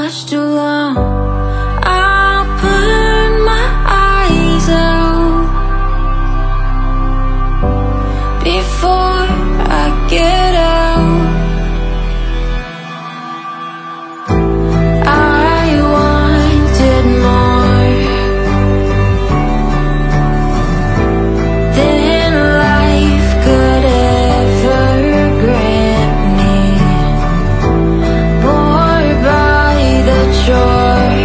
much too long. I'll put my eyes out before I get out. I wanted more than life could ever grant me. Bored by the joy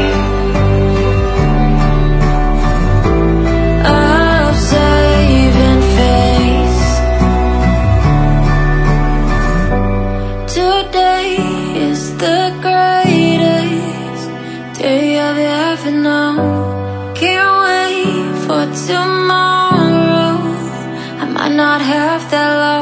of saving face. Today is the greatest day I've ever known. Can't wait for tomorrow. I might not have that long.